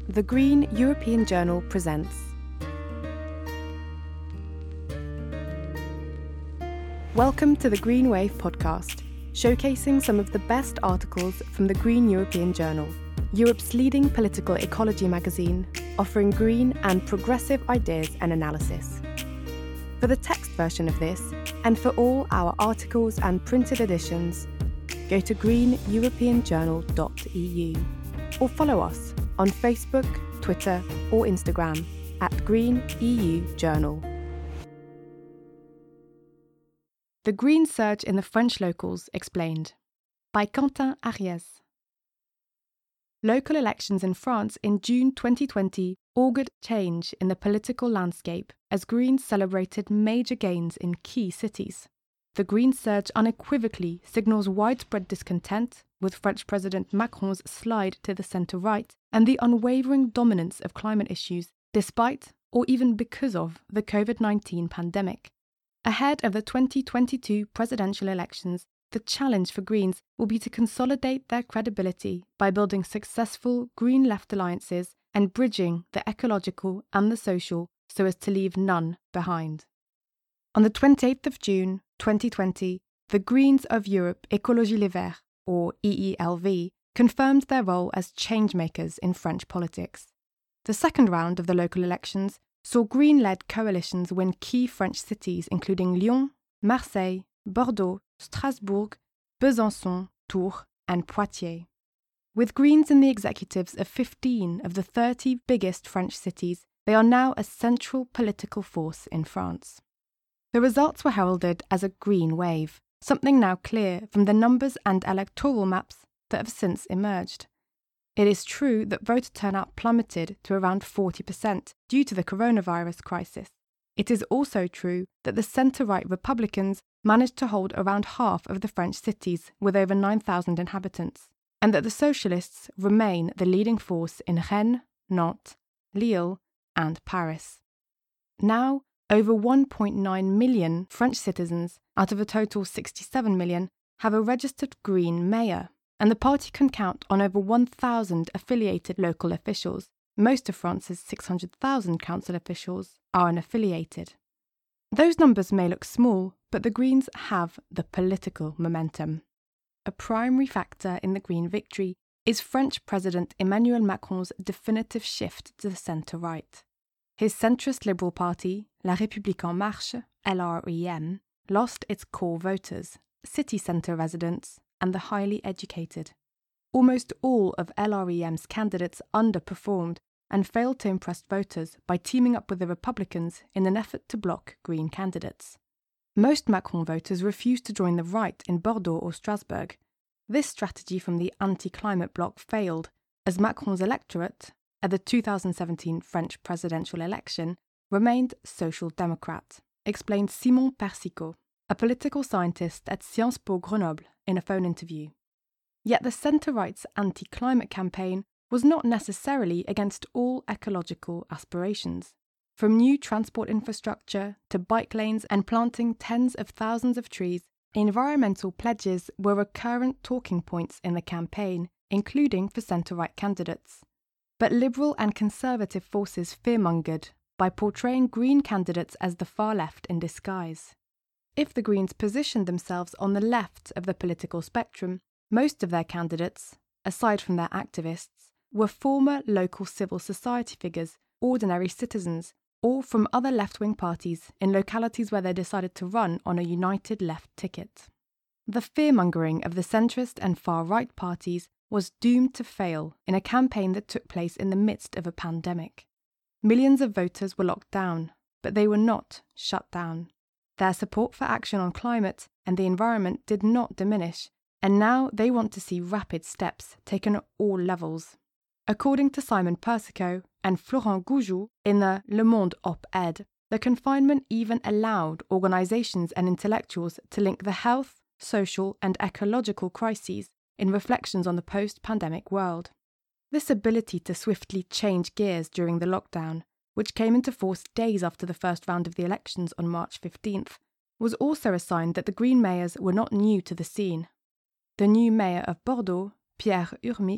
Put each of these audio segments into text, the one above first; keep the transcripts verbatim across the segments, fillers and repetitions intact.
The Green European Journal presents Welcome to the Green Wave podcast, showcasing some of the best articles from the Green European Journal, Europe's leading political ecology magazine, offering green and progressive ideas and analysis. For the text version of this, and for all our articles and printed editions, go to green european journal dot e u or follow us on Facebook, Twitter or Instagram at Green E U Journal. The Green Surge in the French Locals Explained by Quentin Ariès. Local elections in France in June twenty twenty augured change in the political landscape as Greens celebrated major gains in key cities. The Green Surge unequivocally signals widespread discontent with French President Macron's slide to the centre-right and the unwavering dominance of climate issues despite or even because of the covid nineteen pandemic. Ahead of the twenty twenty-two presidential elections, the challenge for Greens will be to consolidate their credibility by building successful Green left alliances and bridging the ecological and the social so as to leave none behind. On the twenty-eighth of June twenty twenty, the Greens of Europe Écologie Les Verts, or E E L V, confirmed their role as changemakers in French politics. The second round of the local elections saw Green-led coalitions win key French cities including Lyon, Marseille, Bordeaux, Strasbourg, Besançon, Tours and Poitiers. With Greens in the executives of fifteen of the thirty biggest French cities, they are now a central political force in France. The results were heralded as a green wave, something now clear from the numbers and electoral maps that have since emerged. It is true that voter turnout plummeted to around forty percent due to the coronavirus crisis. It is also true that the centre-right Republicans managed to hold around half of the French cities with over nine thousand inhabitants, and that the Socialists remain the leading force in Rennes, Nantes, Lille and Paris. Now, over one point nine million French citizens, out of a total sixty-seven million, have a registered Green mayor, and the party can count on over one thousand affiliated local officials. Most of France's six hundred thousand council officials are unaffiliated. Those numbers may look small, but the Greens have the political momentum. A primary factor in the Green victory is French President Emmanuel Macron's definitive shift to the centre-right. His centrist Liberal Party, La République En Marche, L R E M, lost its core voters, city centre residents, and the highly educated. Almost all of L R E M's candidates underperformed and failed to impress voters by teaming up with the Republicans in an effort to block Green candidates. Most Macron voters refused to join the right in Bordeaux or Strasbourg. This strategy from the anti-climate bloc failed, as Macron's electorate, at the two thousand seventeen French presidential election, remained Social Democrat, explained Simon Persicot, a political scientist at Sciences Po Grenoble, in a phone interview. Yet the centre-right's anti-climate campaign was not necessarily against all ecological aspirations. From new transport infrastructure to bike lanes and planting tens of thousands of trees, environmental pledges were recurrent talking points in the campaign, including for centre-right candidates. But liberal and conservative forces fearmongered by portraying Green candidates as the far left in disguise. If the Greens positioned themselves on the left of the political spectrum, most of their candidates, aside from their activists, were former local civil society figures, ordinary citizens, or from other left-wing parties in localities where they decided to run on a united left ticket. The fearmongering of the centrist and far-right parties was doomed to fail in a campaign that took place in the midst of a pandemic. Millions of voters were locked down, but they were not shut down. Their support for action on climate and the environment did not diminish, and now they want to see rapid steps taken at all levels. According to Simon Persicot and Florent Goujoux in the Le Monde op-ed, the confinement even allowed organisations and intellectuals to link the health, social and ecological crises in reflections on the post-pandemic world. This ability to swiftly change gears during the lockdown, which came into force days after the first round of the elections on March fifteenth, was also a sign that the Green mayors were not new to the scene. The new mayor of Bordeaux, Pierre Urmic,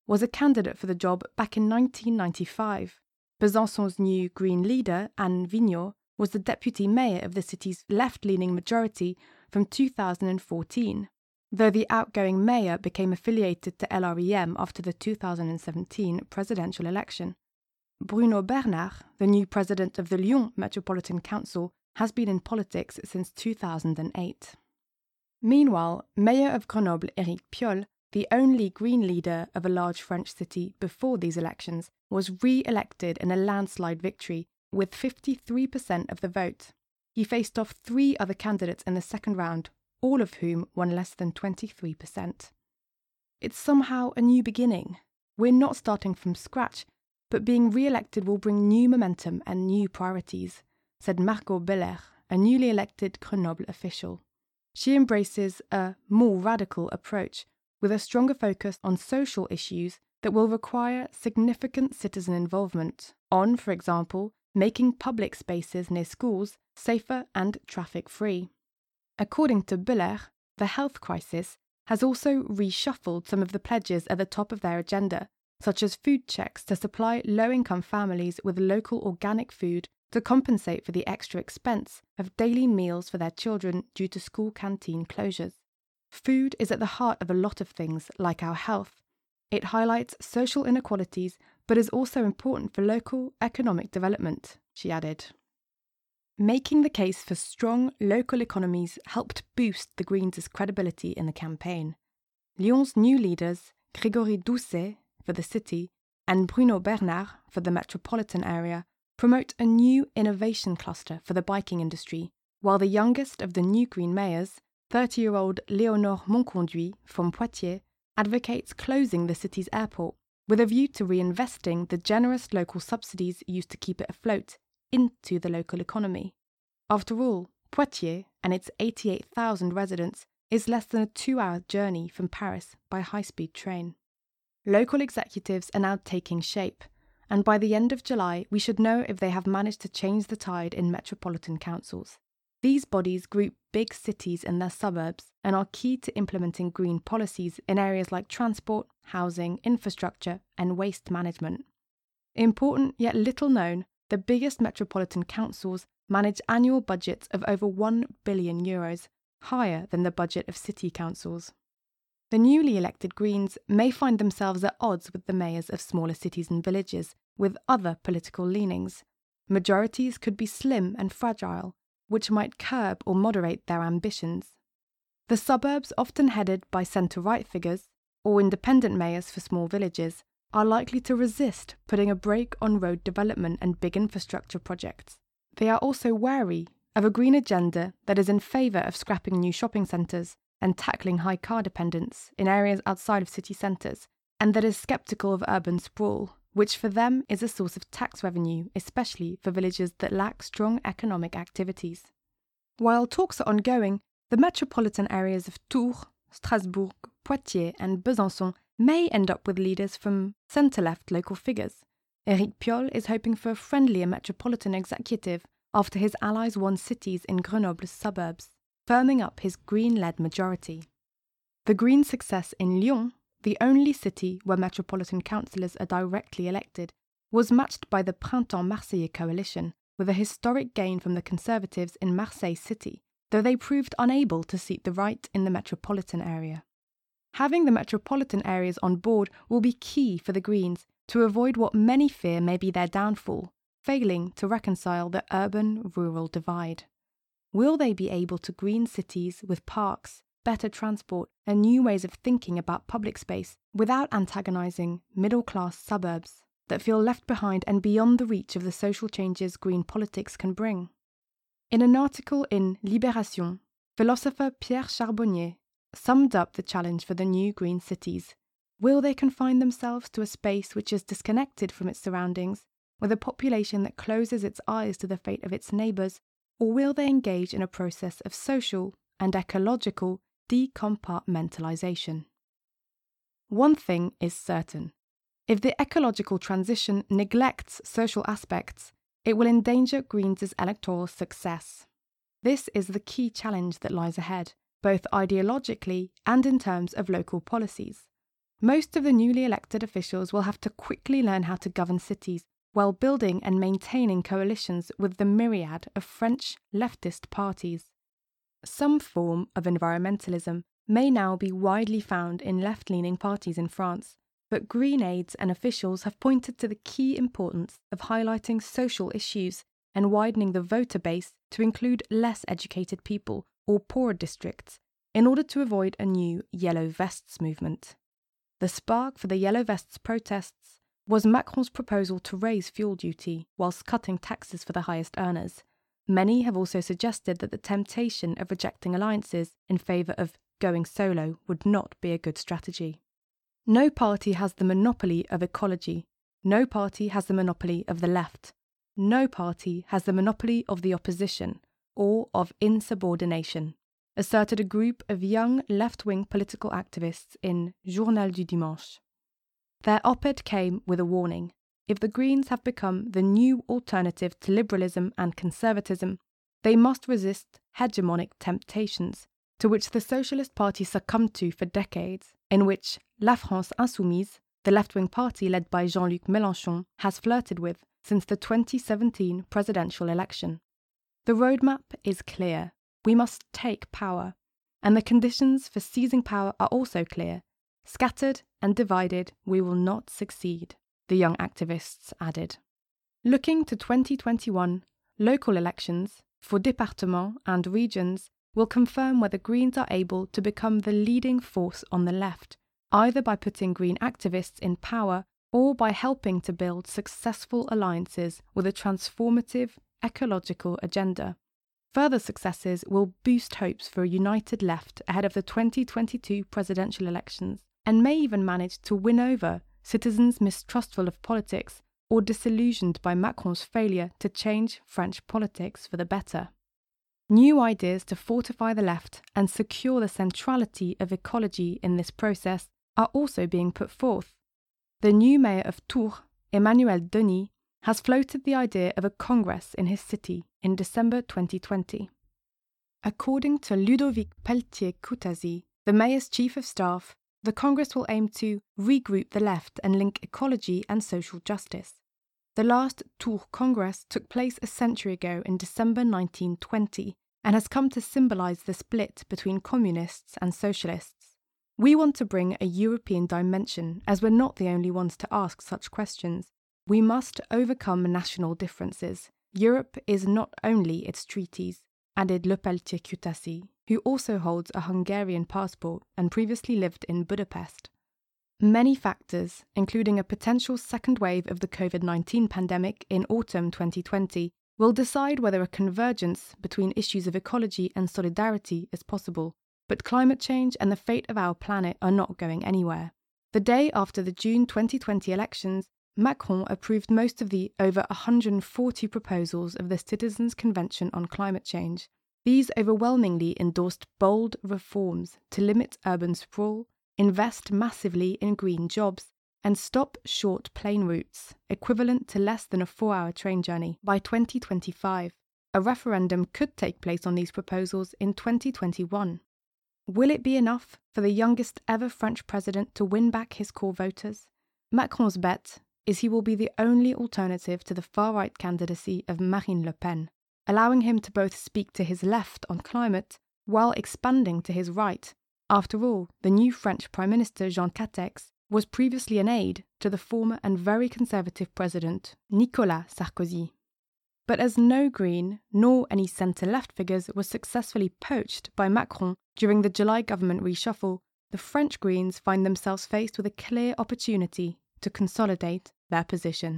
was a candidate for the job back in nineteen ninety-five. Besançon's new Green leader, Anne Vigneault, was the deputy mayor of the city's left-leaning majority from two thousand fourteen, though the outgoing mayor became affiliated to L R E M after the two thousand seventeen presidential election. Bruno Bernard, the new president of the Lyon Metropolitan Council, has been in politics since two thousand eight. Meanwhile, Mayor of Grenoble Éric Piolle, the only Green leader of a large French city before these elections, was re-elected in a landslide victory with fifty-three percent of the vote. He faced off three other candidates in the second round, all of whom won less than twenty-three percent. It's somehow a new beginning. We're not starting from scratch, but being re-elected will bring new momentum and new priorities, said Margot Belair, a newly elected Grenoble official. She embraces a more radical approach, with a stronger focus on social issues that will require significant citizen involvement on, for example, making public spaces near schools safer and traffic-free. According to Belair, the health crisis has also reshuffled some of the pledges at the top of their agenda, such as food checks to supply low-income families with local organic food to compensate for the extra expense of daily meals for their children due to school canteen closures. Food is at the heart of a lot of things, like our health. It highlights social inequalities, but is also important for local economic development, she added. Making the case for strong local economies helped boost the Greens' credibility in the campaign. Lyon's new leaders, Grégory Doucet for the city and Bruno Bernard for the metropolitan area, promote a new innovation cluster for the biking industry, while the youngest of the new Green mayors, thirty-year-old Léonore Monconduit from Poitiers, advocates closing the city's airport, with a view to reinvesting the generous local subsidies used to keep it afloat into the local economy. After all, Poitiers and its eighty-eight thousand residents is less than a two-hour journey from Paris by high-speed train. Local executives are now taking shape, and by the end of July we should know if they have managed to change the tide in metropolitan councils. These bodies group big cities in their suburbs and are key to implementing green policies in areas like transport, housing, infrastructure, and waste management. Important yet little known, the biggest metropolitan councils manage annual budgets of over one billion euros, higher than the budget of city councils. The newly elected Greens may find themselves at odds with the mayors of smaller cities and villages with other political leanings. Majorities could be slim and fragile, which might curb or moderate their ambitions. The suburbs, often headed by centre-right figures, or independent mayors for small villages, are likely to resist putting a brake on road development and big infrastructure projects. They are also wary of a green agenda that is in favour of scrapping new shopping centres and tackling high car dependence in areas outside of city centres, and that is sceptical of urban sprawl, which for them is a source of tax revenue, especially for villages that lack strong economic activities. While talks are ongoing, the metropolitan areas of Tours, Strasbourg, Poitiers and Besançon may end up with leaders from centre-left local figures. Éric Piolle is hoping for a friendlier metropolitan executive after his allies won cities in Grenoble's suburbs, firming up his Green-led majority. The Green success in Lyon, the only city where metropolitan councillors are directly elected, was matched by the Printemps Marseillais coalition, with a historic gain from the Conservatives in Marseille City, though they proved unable to seat the right in the metropolitan area. Having the metropolitan areas on board will be key for the Greens to avoid what many fear may be their downfall, failing to reconcile the urban-rural divide. Will they be able to green cities with parks, better transport and new ways of thinking about public space without antagonising middle-class suburbs that feel left behind and beyond the reach of the social changes green politics can bring? In an article in Libération, philosopher Pierre Charbonnier summed up the challenge for the new green cities. Will they confine themselves to a space which is disconnected from its surroundings, with a population that closes its eyes to the fate of its neighbours, or will they engage in a process of social and ecological decompartmentalisation? One thing is certain. If the ecological transition neglects social aspects, it will endanger Greens' electoral success. This is the key challenge that lies ahead, both ideologically and in terms of local policies. Most of the newly elected officials will have to quickly learn how to govern cities while building and maintaining coalitions with the myriad of French leftist parties. Some form of environmentalism may now be widely found in left-leaning parties in France, but Green aides and officials have pointed to the key importance of highlighting social issues and widening the voter base to include less educated people or poorer districts in order to avoid a new Yellow Vests movement. The spark for the Yellow Vests protests was Macron's proposal to raise fuel duty whilst cutting taxes for the highest earners. Many have also suggested that the temptation of rejecting alliances in favour of going solo would not be a good strategy. No party has the monopoly of ecology. No party has the monopoly of the left. No party has the monopoly of the opposition or of insubordination, asserted a group of young left-wing political activists in Journal du Dimanche. Their op-ed came with a warning. If the Greens have become the new alternative to liberalism and conservatism, they must resist hegemonic temptations to which the Socialist Party succumbed to for decades, in which La France Insoumise, the left-wing party led by Jean-Luc Mélenchon, has flirted with since the twenty seventeen presidential election. The roadmap is clear. We must take power, and the conditions for seizing power are also clear. Scattered and divided, we will not succeed, the young activists added. Looking to twenty twenty-one, local elections for départements and regions will confirm whether Greens are able to become the leading force on the left, either by putting Green activists in power or by helping to build successful alliances with a transformative ecological agenda. Further successes will boost hopes for a united left ahead of the twenty twenty-two presidential elections, and may even manage to win over citizens mistrustful of politics or disillusioned by Macron's failure to change French politics for the better. New ideas to fortify the left and secure the centrality of ecology in this process are also being put forth. The new mayor of Tours, Emmanuel Denis, has floated the idea of a congress in his city in December twenty twenty. According to Ludovic Pelletier-Coutazy, the mayor's chief of staff, the congress will aim to regroup the left and link ecology and social justice. The last Tours Congress took place a century ago in December nineteen twenty and has come to symbolise the split between communists and socialists. We want to bring a European dimension, as we're not the only ones to ask such questions. We must overcome national differences. Europe is not only its treaties, added Le Pelletier-Coutazy, who also holds a Hungarian passport and previously lived in Budapest. Many factors, including a potential second wave of the covid nineteen pandemic in autumn twenty twenty, will decide whether a convergence between issues of ecology and solidarity is possible. But climate change and the fate of our planet are not going anywhere. The day after the June twenty twenty elections, Macron approved most of the over one hundred forty proposals of the Citizens' Convention on Climate Change. These overwhelmingly endorsed bold reforms to limit urban sprawl, invest massively in green jobs, and stop short plane routes, equivalent to less than a four-hour train journey, by twenty twenty-five. A referendum could take place on these proposals in twenty twenty-one. Will it be enough for the youngest ever French president to win back his core voters? Macron's bet is he will be the only alternative to the far-right candidacy of Marine Le Pen, allowing him to both speak to his left on climate while expanding to his right. After all, the new French Prime Minister Jean Castex was previously an aide to the former and very conservative president Nicolas Sarkozy. But as no Green nor any centre-left figures were successfully poached by Macron during the July government reshuffle, the French Greens find themselves faced with a clear opportunity to consolidate their position.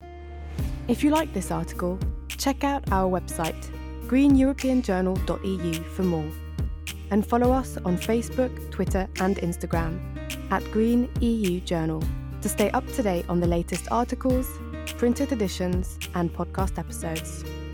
If you like this article, check out our website, green european journal dot e u, for more. And follow us on Facebook, Twitter and Instagram at Green E U Journal to stay up to date on the latest articles, printed editions and podcast episodes.